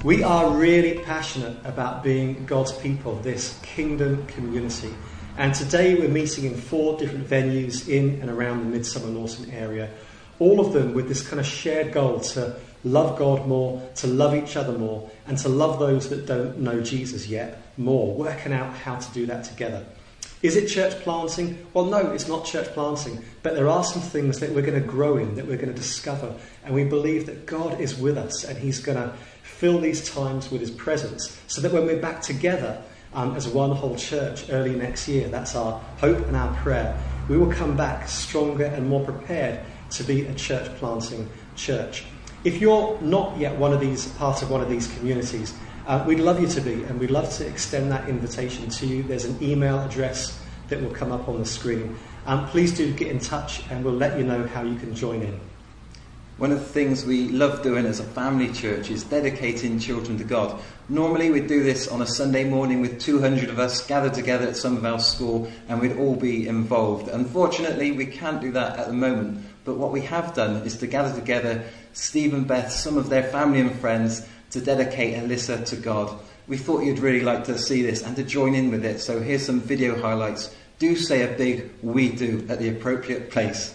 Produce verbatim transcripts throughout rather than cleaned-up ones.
We are really passionate about being God's people, this kingdom community. And today we're meeting in four different venues in and around the Midsummer Norton area, all of them with this kind of shared goal to love God more, to love each other more, and to love those that don't know Jesus yet more, working out how to do that together. Is it church planting? Well, no, it's not church planting, but there are some things that we're going to grow in, that we're going to discover, and we believe that God is with us and he's going to fill these times with his presence so that when we're back together um, as one whole church early next year, that's our hope and our prayer, we will come back stronger and more prepared to be a church planting church. If you're not yet one of these, part of one of these communities, uh, we'd love you to be, and we'd love to extend that invitation to you. There's an email address that will come up on the screen. Um, please do get in touch and we'll let you know how you can join in. One of the things we love doing as a family church is dedicating children to God. Normally we'd do this on a Sunday morning with two hundred of us gathered together at some of our school and we'd all be involved. Unfortunately we can't do that at the moment, but what we have done is to gather together Steve and Beth, some of their family and friends, to dedicate Alyssa to God. We thought you'd really like to see this and to join in with it, so here's some video highlights. Do say a big "we do" at the appropriate place.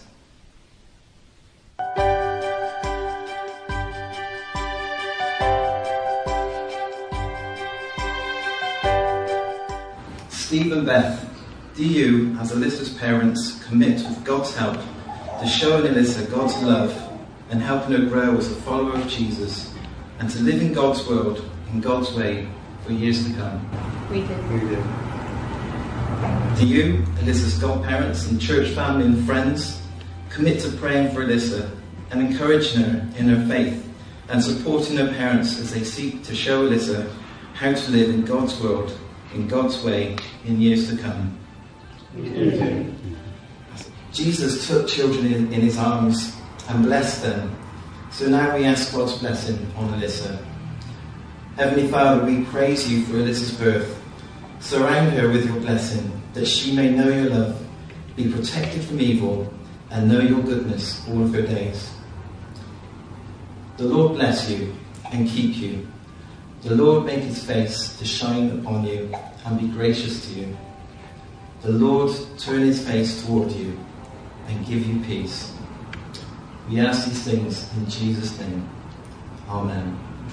Steve and Beth, do you, as Alyssa's parents, commit with God's help to showing Alyssa God's love and helping her grow as a follower of Jesus and to live in God's world, in God's way, for years to come? We do. We do. Do you, Alyssa's godparents and church family and friends, commit to praying for Alyssa and encouraging her in her faith and supporting her parents as they seek to show Alyssa how to live in God's world, in God's way, in years to come? We do. Jesus took children in, in his arms and blessed them. So now we ask God's blessing on Alyssa. Heavenly Father, we praise you for Alyssa's birth. Surround her with your blessing, that she may know your love, be protected from evil, and know your goodness all of her days. The Lord bless you and keep you. The Lord make his face to shine upon you and be gracious to you. The Lord turn his face toward you and give you peace. We ask these things in Jesus' name. Amen.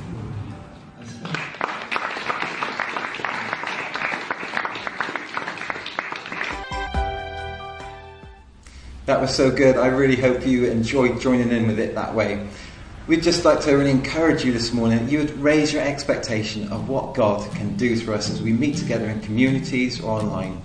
That was so good. I really hope you enjoyed joining in with it that way. We'd just like to really encourage you this morning that you would raise your expectation of what God can do through us as we meet together in communities or online.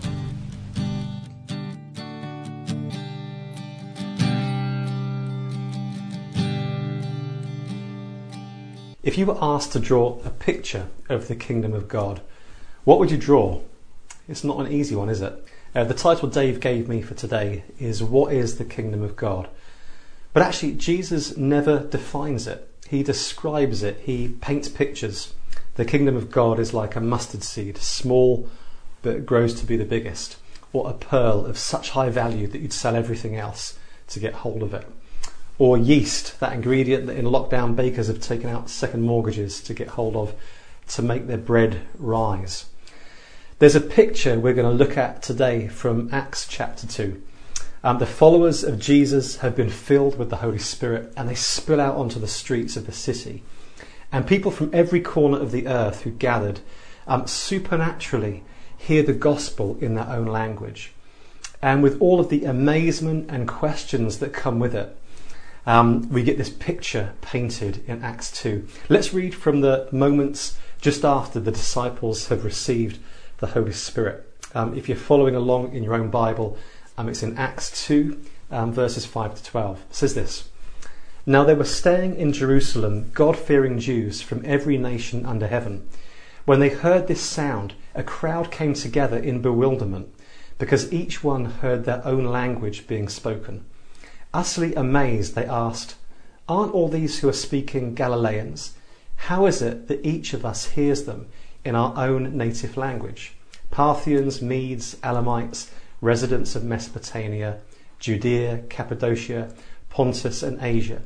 If you were asked to draw a picture of the kingdom of God, what would you draw? It's not an easy one, is it? Uh, the title Dave gave me for today is "What is the Kingdom of God?" But actually, Jesus never defines it. He describes it. He paints pictures. The kingdom of God is like a mustard seed, small, but it grows to be the biggest. Or a pearl of such high value that you'd sell everything else to get hold of it. Or yeast, that ingredient that in lockdown bakers have taken out second mortgages to get hold of to make their bread rise. There's a picture we're going to look at today from Acts chapter two. Um, the followers of Jesus have been filled with the Holy Spirit and they spill out onto the streets of the city. And people from every corner of the earth who gathered um, supernaturally hear the gospel in their own language. And with all of the amazement and questions that come with it, um, we get this picture painted in Acts two. Let's read from the moments just after the disciples have received the Holy Spirit. Um, if you're following along in your own Bible, Um, it's in Acts two, um, verses five to twelve. It says this: Now they were staying in Jerusalem, God-fearing Jews from every nation under heaven. When they heard this sound, a crowd came together in bewilderment, because each one heard their own language being spoken. Utterly amazed, they asked, "Aren't all these who are speaking Galileans? How is it that each of us hears them in our own native language? Parthians, Medes, Elamites, residents of Mesopotamia, Judea, Cappadocia, Pontus and Asia,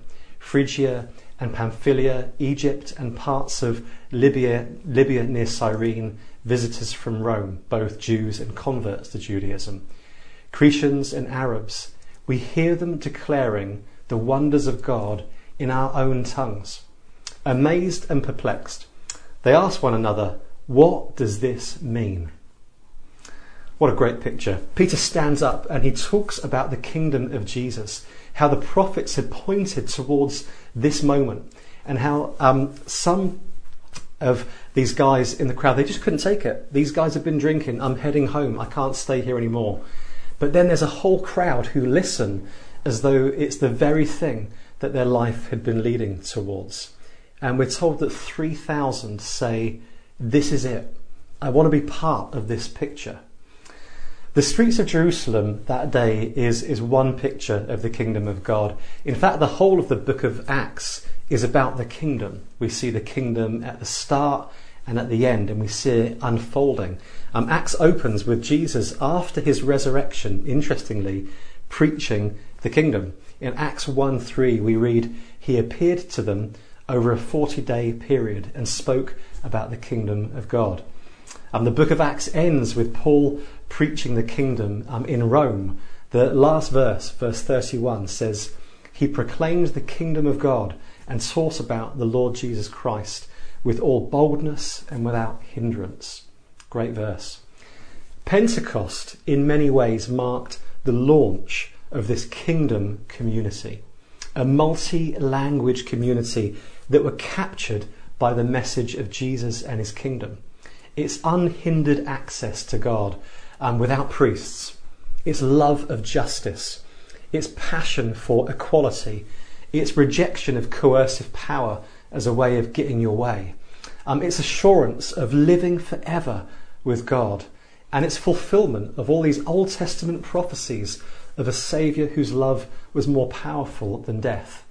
Phrygia and Pamphylia, Egypt and parts of Libya, Libya near Cyrene, visitors from Rome, both Jews and converts to Judaism, Cretans and Arabs, we hear them declaring the wonders of God in our own tongues. Amazed and perplexed, they ask one another, what does this mean? What a great picture. Peter stands up and he talks about the kingdom of Jesus, how the prophets had pointed towards this moment, and how um, some of these guys in the crowd, they just couldn't take it. These guys have been drinking. I'm heading home. I can't stay here anymore. But then there's a whole crowd who listen as though it's the very thing that their life had been leading towards. And we're told that three thousand say, this is it. I want to be part of this picture. The streets of Jerusalem that day is, is one picture of the kingdom of God. In fact, the whole of the book of Acts is about the kingdom. We see the kingdom at the start and at the end, and we see it unfolding. Um, Acts opens with Jesus, after his resurrection, interestingly, preaching the kingdom. In Acts one three, we read, he appeared to them over a forty-day period and spoke about the kingdom of God. Um, the book of Acts ends with Paul preaching the kingdom um, in Rome. The last verse, verse thirty-one, says, he proclaimed the kingdom of God and taught about the Lord Jesus Christ with all boldness and without hindrance. Great verse. Pentecost, in many ways, marked the launch of this kingdom community, a multi-language community that were captured by the message of Jesus and his kingdom. It's unhindered access to God um, without priests. It's love of justice. It's passion for equality. It's rejection of coercive power as a way of getting your way. Um, it's assurance of living forever with God. And it's fulfillment of all these Old Testament prophecies of a Saviour whose love was more powerful than death.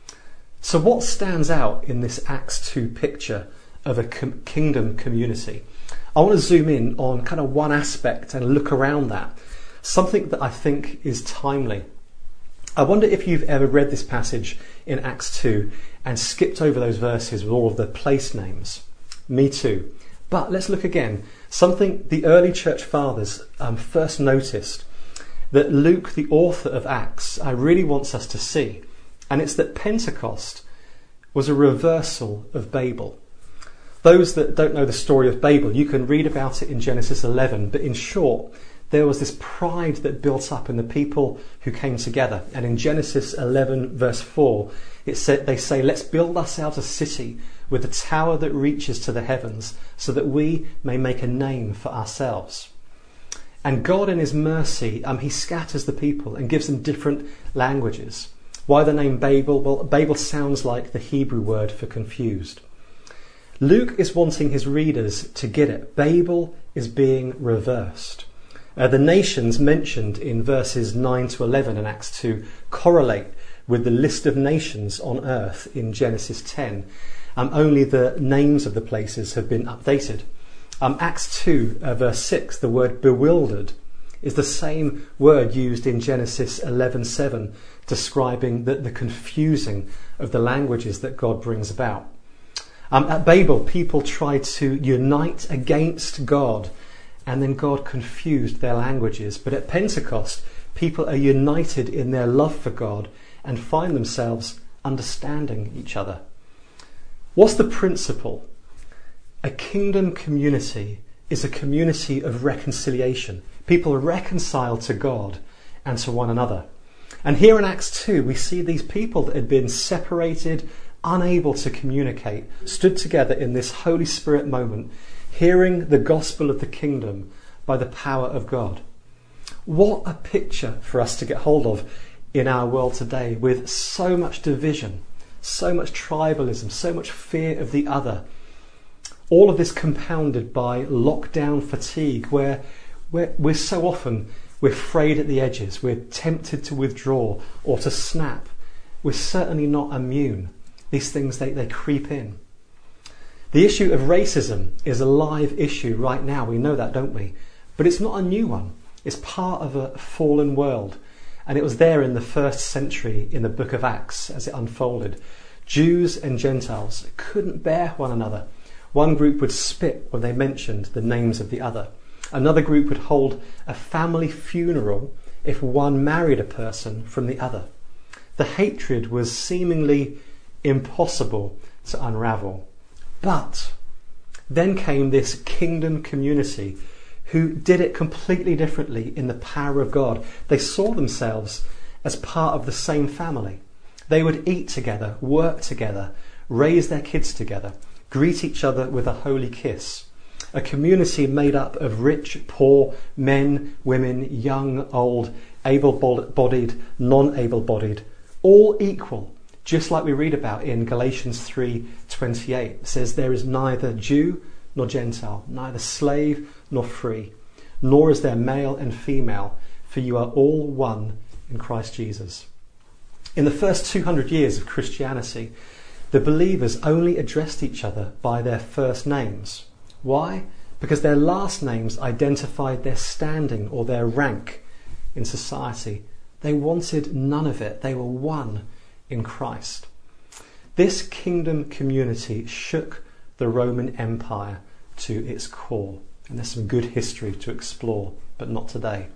So what stands out in this Acts two picture of a com- kingdom community? I want to zoom in on kind of one aspect and look around that. Something that I think is timely. I wonder if you've ever read this passage in Acts two and skipped over those verses with all of the place names. Me too. But let's look again. Something the early church fathers um, first noticed that Luke, the author of Acts, uh, really wants us to see. And it's that Pentecost was a reversal of Babel. Those that don't know the story of Babel, you can read about it in Genesis eleven, but in short, there was this pride that built up in the people who came together. And in Genesis eleven verse four, it said, they say, let's build ourselves a city with a tower that reaches to the heavens so that we may make a name for ourselves. And God in his mercy, um, he scatters the people and gives them different languages. Why the name Babel? Well, Babel sounds like the Hebrew word for confused. Luke is wanting his readers to get it. Babel is being reversed. Uh, the nations mentioned in verses nine to eleven in Acts two correlate with the list of nations on earth in Genesis ten. Um, only the names of the places have been updated. Um, Acts two uh, verse six, the word bewildered, is the same word used in Genesis eleven seven, describing the, the confusing of the languages that God brings about. Um, at Babel, people tried to unite against God, and then God confused their languages. But at Pentecost, people are united in their love for God and find themselves understanding each other. What's the principle? A kingdom community is a community of reconciliation. People reconcile to God and to one another. And here in Acts two, we see these people that had been separated, unable to communicate, stood together in this Holy Spirit moment, hearing the gospel of the kingdom by the power of God. What a picture for us to get hold of in our world today, with so much division, so much tribalism, so much fear of the other. All of this compounded by lockdown fatigue, where we're, we're so often we're frayed at the edges, we're tempted to withdraw or to snap. We're certainly not immune. These things, they, they creep in. The issue of racism is a live issue right now. We know that, don't we? But it's not a new one. It's part of a fallen world. And it was there in the first century in the book of Acts as it unfolded. Jews and Gentiles couldn't bear one another. One group would spit when they mentioned the names of the other. Another group would hold a family funeral if one married a person from the other. The hatred was seemingly impossible to unravel. But then came this kingdom community who did it completely differently in the power of God. They saw themselves as part of the same family. They would eat together, work together, raise their kids together, greet each other with a holy kiss. A community made up of rich, poor, men, women, young, old, able-bodied, non-able-bodied, all equal, just like we read about in Galatians three twenty-eight. It says, there is neither Jew nor Gentile, neither slave nor free, nor is there male and female, for you are all one in Christ Jesus. In the first two hundred years of Christianity, the believers only addressed each other by their first names. Why? Because their last names identified their standing or their rank in society. They wanted none of it. They were one in Christ. This kingdom community shook the Roman Empire to its core. And there's some good history to explore, but not today.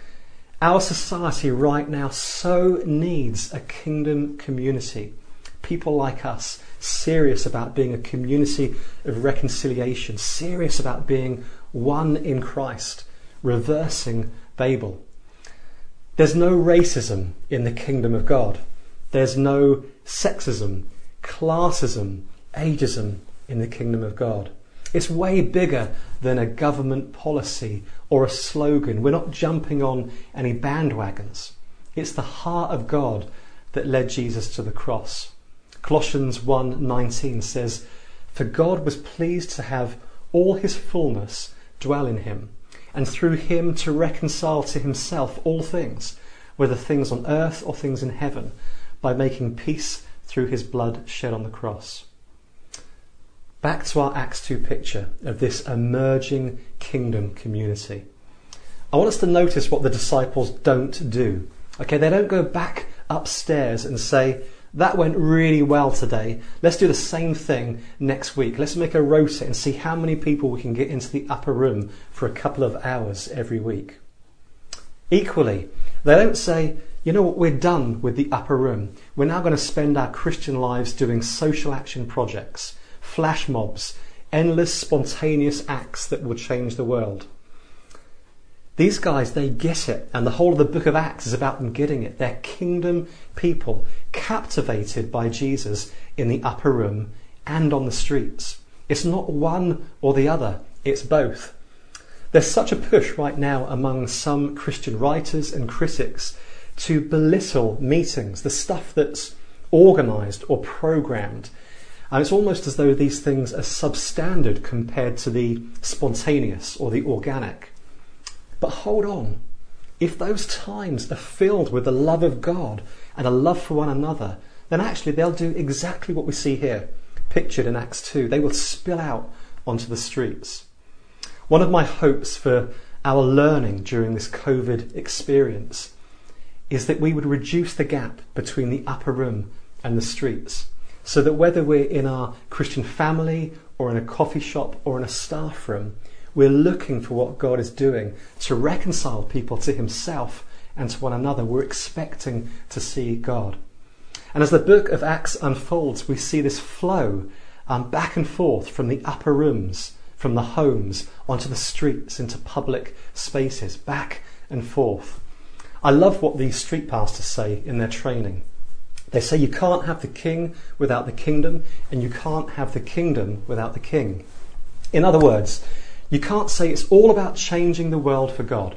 Our society right now so needs a kingdom community. People like us, serious about being a community of reconciliation, serious about being one in Christ, reversing Babel. There's no racism in the kingdom of God. There's no sexism, classism, ageism in the kingdom of God. It's way bigger than a government policy or a slogan. We're not jumping on any bandwagons. It's the heart of God that led Jesus to the cross. Colossians one nineteen says, for God was pleased to have all his fullness dwell in him, and through him to reconcile to himself all things, whether things on earth or things in heaven, by making peace through his blood shed on the cross. Back to our Acts two picture of this emerging kingdom community. I want us to notice what the disciples don't do. Okay, they don't go back upstairs and say, that went really well today. Let's do the same thing next week. Let's make a rota and see how many people we can get into the upper room for a couple of hours every week. Equally, they don't say, you know what, we're done with the upper room. We're now going to spend our Christian lives doing social action projects, flash mobs, endless spontaneous acts that will change the world. These guys, they get it, and the whole of the book of Acts is about them getting it. They're kingdom people, captivated by Jesus in the upper room and on the streets. It's not one or the other, it's both. There's such a push right now among some Christian writers and critics to belittle meetings, the stuff that's organised or programmed. And it's almost as though these things are substandard compared to the spontaneous or the organic. But hold on, if those times are filled with the love of God and a love for one another, then actually they'll do exactly what we see here, pictured in Acts two. They will spill out onto the streets. One of my hopes for our learning during this COVID experience is that we would reduce the gap between the upper room and the streets, so that whether we're in our Christian family or in a coffee shop or in a staff room, we're looking for what God is doing to reconcile people to himself and to one another. We're expecting to see God. And as the book of Acts unfolds, we see this flow um, back and forth from the upper rooms, from the homes, onto the streets, into public spaces, back and forth. I love what these street pastors say in their training. They say you can't have the king without the kingdom, and you can't have the kingdom without the king. In other words, you can't say it's all about changing the world for God.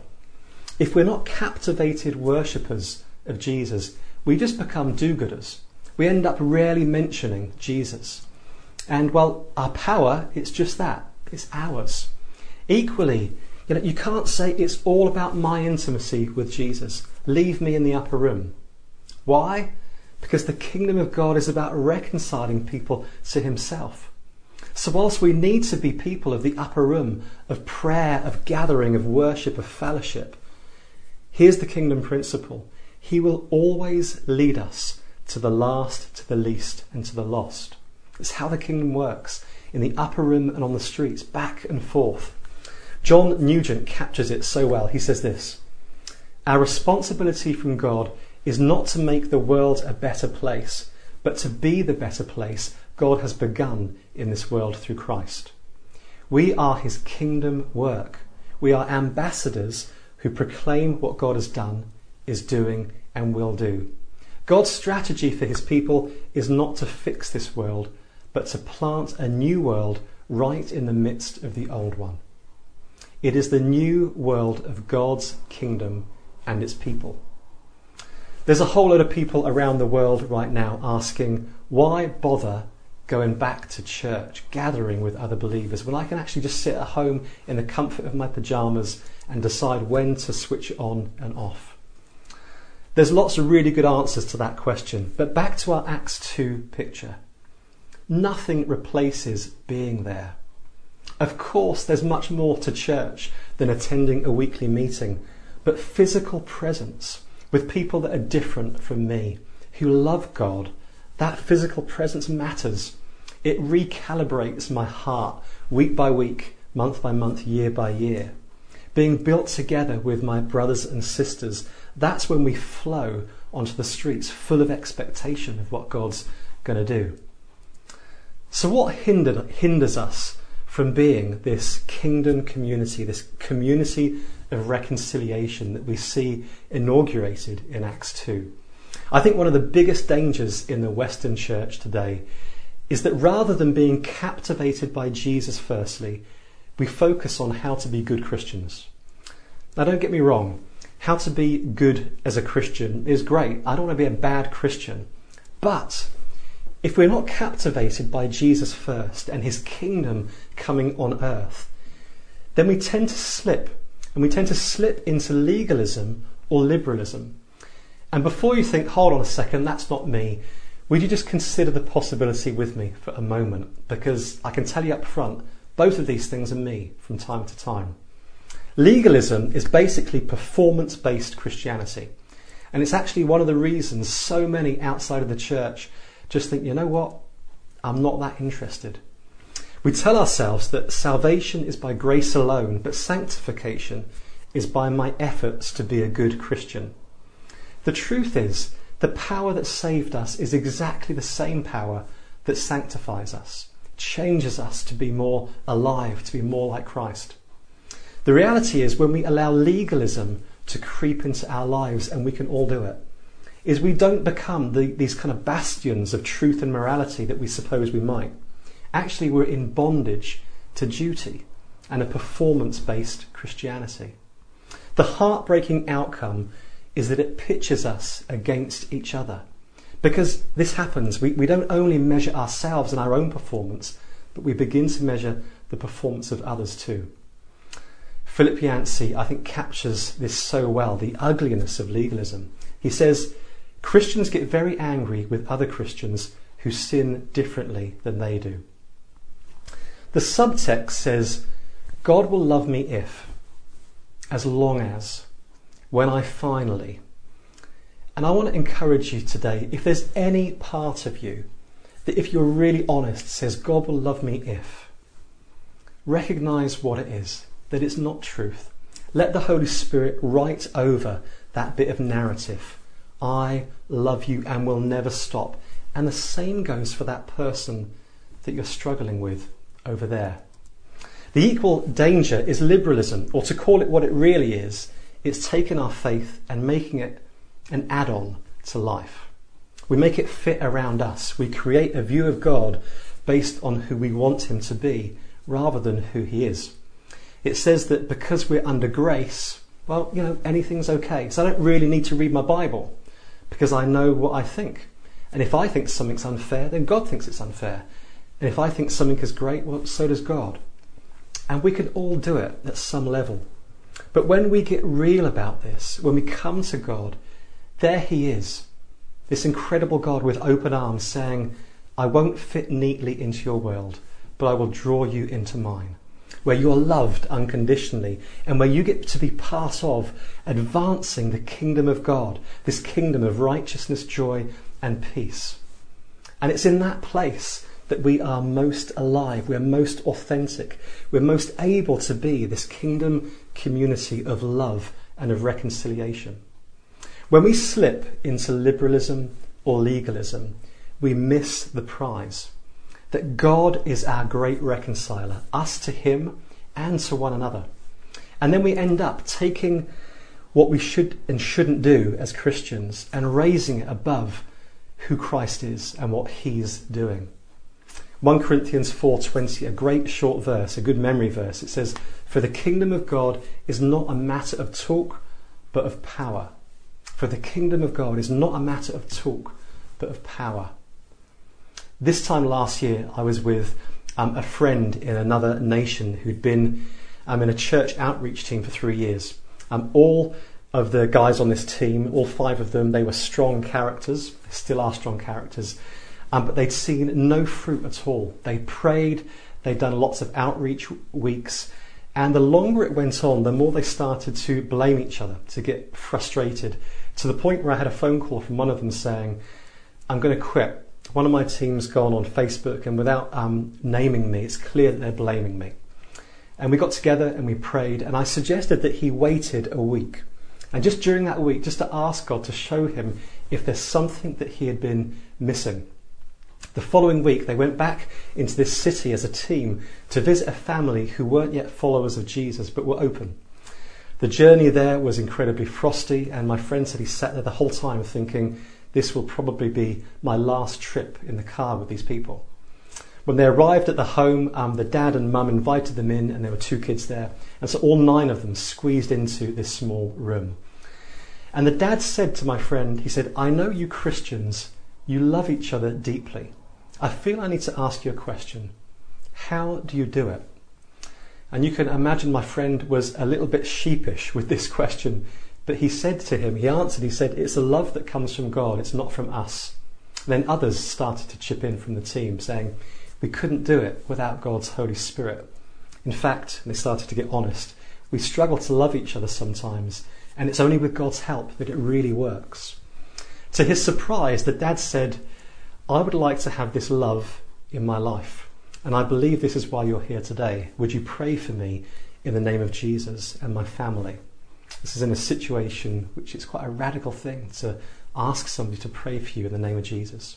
If we're not captivated worshippers of Jesus, we just become do-gooders. We end up rarely mentioning Jesus. And well, our power, it's just that. It's ours. Equally, you know, you can't say it's all about my intimacy with Jesus. Leave me in the upper room. Why? Because the kingdom of God is about reconciling people to himself. So whilst we need to be people of the upper room, of prayer, of gathering, of worship, of fellowship, here's the kingdom principle. He will always lead us to the last, to the least, and to the lost. It's how the kingdom works, in the upper room and on the streets, back and forth. John Nugent captures it so well. He says this: "Our responsibility from God is not to make the world a better place, but to be the better place God has begun in this world through Christ. We are his kingdom work. We are ambassadors who proclaim what God has done, is doing, and will do. God's strategy for his people is not to fix this world, but to plant a new world right in the midst of the old one. It is the new world of God's kingdom and its people." There's a whole lot of people around the world right now asking, why bother going back to church, gathering with other believers, when I can actually just sit at home in the comfort of my pyjamas and decide when to switch it on and off? There's lots of really good answers to that question, but back to our Acts two picture. Nothing replaces being there. Of course, there's much more to church than attending a weekly meeting, but physical presence with people that are different from me, who love God, that physical presence matters. It recalibrates my heart week by week, month by month, year by year. Being built together with my brothers and sisters, that's when we flow onto the streets full of expectation of what God's going to do. So what hindered, hinders us from being this kingdom community, this community of reconciliation that we see inaugurated in Acts two? I think one of the biggest dangers in the Western church today is that rather than being captivated by Jesus firstly, we focus on how to be good Christians. Now, don't get me wrong, how to be good as a Christian is great. I don't want to be a bad Christian. But if we're not captivated by Jesus first and his kingdom coming on earth, then we tend to slip, and we tend to slip into legalism or liberalism. And before you think, hold on a second, that's not me, would you just consider the possibility with me for a moment? Because I can tell you up front, both of these things are me from time to time. Legalism is basically performance-based Christianity. And it's actually one of the reasons so many outside of the church just think, you know what, I'm not that interested. We tell ourselves that salvation is by grace alone, but sanctification is by my efforts to be a good Christian. The truth is, the power that saved us is exactly the same power that sanctifies us, changes us to be more alive, to be more like Christ. The reality is, when we allow legalism to creep into our lives, and we can all do it, is we don't become the, these kind of bastions of truth and morality that we suppose we might. Actually, we're in bondage to duty and a performance-based Christianity. The heartbreaking outcome is that it pitches us against each other. Because this happens, we, we don't only measure ourselves and our own performance, but we begin to measure the performance of others too. Philip Yancey, I think, captures this so well, the ugliness of legalism. He says, Christians get very angry with other Christians who sin differently than they do. The subtext says, God will love me if, as long as, when I finally. And I want to encourage you today, if there's any part of you that, if you're really honest, says God will love me if, recognise what it is, that it's not truth. Let the Holy Spirit write over that bit of narrative. I love you and will never stop. And the same goes for that person that you're struggling with over there. The equal danger is liberalism, or to call it what it really is, it's taking our faith and making it an add-on to life. We make it fit around us. We create a view of God based on who we want him to be rather than who he is. It says that because we're under grace, well, you know, anything's okay. So I don't really need to read my Bible because I know what I think. And if I think something's unfair, then God thinks it's unfair. And if I think something is great, well, so does God. And we can all do it at some level. But when we get real about this, when we come to God, there he is, this incredible God with open arms saying, I won't fit neatly into your world, but I will draw you into mine. where you're loved unconditionally, and where you get to be part of advancing the kingdom of God, this kingdom of righteousness, joy, and peace. And it's in that place that we are most alive, we're most authentic, we're most able to be this kingdom community of love and of reconciliation. When we slip into liberalism or legalism, we miss the prize. That God is our great reconciler, us to him and to one another. And then we end up taking what we should and shouldn't do as Christians and raising it above who Christ is and what he's doing. First Corinthians four twenty, a great short verse, a good memory verse. It says, "For the kingdom of God is not a matter of talk, but of power." For the kingdom of God is not a matter of talk, but of power. This time last year, I was with um, a friend in another nation who'd been um, in a church outreach team for three years. Um, all of the guys on this team, all five of them, they were strong characters, they still are strong characters, um, but they'd seen no fruit at all. They prayed, they'd done lots of outreach weeks, and the longer it went on, the more they started to blame each other, to get frustrated, to the point where I had a phone call from one of them saying, "I'm going to quit. One of my team's gone on Facebook, and without um, naming me, it's clear that they're blaming me." And we got together and we prayed, and I suggested that he waited a week. And just during that week, just to ask God to show him if there's something that he had been missing. The following week, they went back into this city as a team to visit a family who weren't yet followers of Jesus, but were open. The journey there was incredibly frosty, and my friend said he sat there the whole time thinking, this will probably be my last trip in the car with these people. When they arrived at the home, um, the dad and mum invited them in, and there were two kids there. And so all nine of them squeezed into this small room. And the dad said to my friend, he said, "I know you Christians, you love each other deeply. I feel I need to ask you a question. How do you do it?" And you can imagine my friend was a little bit sheepish with this question. But he said to him, he answered, he said, "It's a love that comes from God, it's not from us." Then others started to chip in from the team saying, "We couldn't do it without God's Holy Spirit. In fact," and they started to get honest, "we struggle to love each other sometimes, and it's only with God's help that it really works." To his surprise, the dad said, "I would like to have this love in my life, and I believe this is why you're here today. Would you pray for me in the name of Jesus and my family?" This is in a situation which is quite a radical thing, to ask somebody to pray for you in the name of Jesus.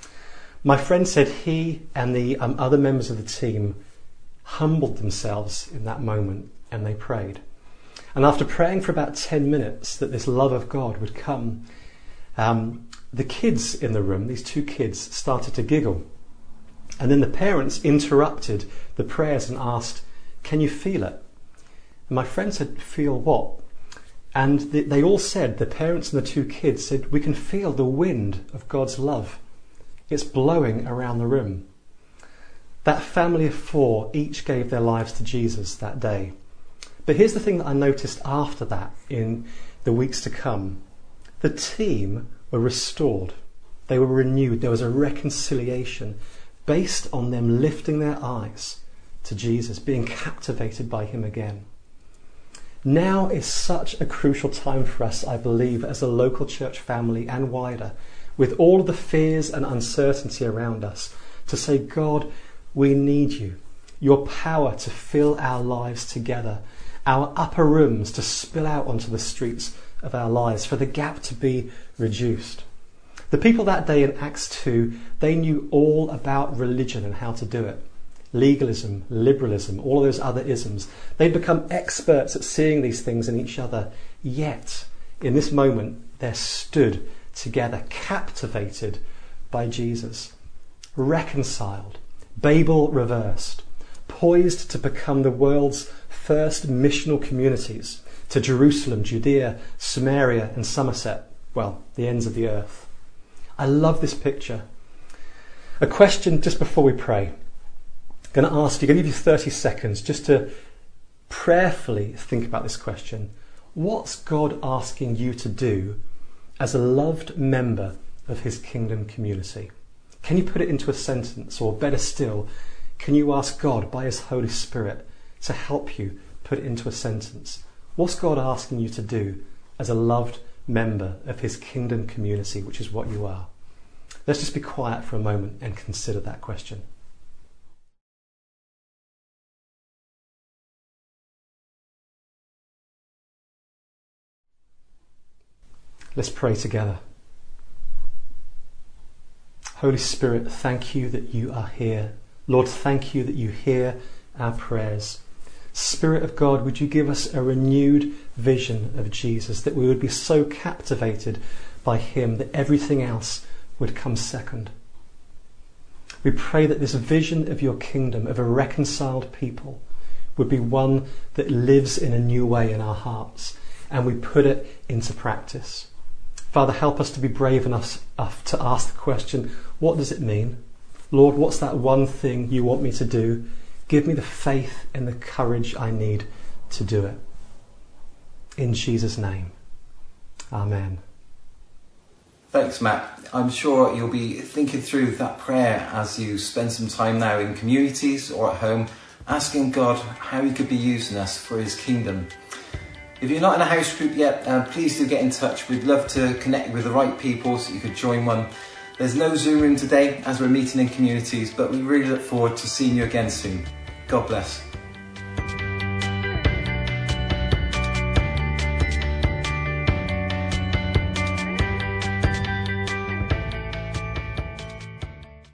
My friend said he and the um, other members of the team humbled themselves in that moment, and they prayed. And after praying for about ten minutes that this love of God would come, um, the kids in the room, these two kids, started to giggle. And then the parents interrupted the prayers and asked, "Can you feel it?" And my friend said, "Feel what?" And they all said, the parents and the two kids said, "We can feel the wind of God's love. It's blowing around the room." That family of four each gave their lives to Jesus that day. But here's the thing that I noticed after that in the weeks to come. The team were restored. They were renewed. There was a reconciliation based on them lifting their eyes to Jesus, being captivated by him again. Now is such a crucial time for us, I believe, as a local church family and wider, with all of the fears and uncertainty around us, to say, "God, we need you. Your power to fill our lives together, our upper rooms to spill out onto the streets of our lives, for the gap to be reduced." The people that day in Acts two, they knew all about religion and how to do it. Legalism, liberalism, all of those other isms. They'd become experts at seeing these things in each other. Yet, in this moment, they're stood together, captivated by Jesus, reconciled, Babel reversed, poised to become the world's first missional communities to Jerusalem, Judea, Samaria, and Somerset, well, the ends of the earth. I love this picture. A question just before we pray. I'm going to ask you, I'm going to give you thirty seconds just to prayerfully think about this question. What's God asking you to do as a loved member of his kingdom community? Can you put it into a sentence, or better still, can you ask God by his Holy Spirit to help you put it into a sentence. What's God asking you to do as a loved member of his kingdom community, which is what you are? Let's just be quiet for a moment and consider that question. Let's pray together. Holy Spirit, thank you that you are here. Lord, thank you that you hear our prayers. Spirit of God, would you give us a renewed vision of Jesus, that we would be so captivated by him that everything else would come second. We pray that this vision of your kingdom, of a reconciled people, would be one that lives in a new way in our hearts, and we put it into practice. Father, help us to be brave enough to ask the question, what does it mean? Lord, what's that one thing you want me to do? Give me the faith and the courage I need to do it. In Jesus' name, amen. Thanks, Matt. I'm sure you'll be thinking through that prayer as you spend some time now in communities or at home, asking God how he could be using us for his kingdom. If you're not in a house group yet, uh, please do get in touch. We'd love to connect with the right people so you could join one. There's no Zoom room today as we're meeting in communities, but we really look forward to seeing you again soon. God bless.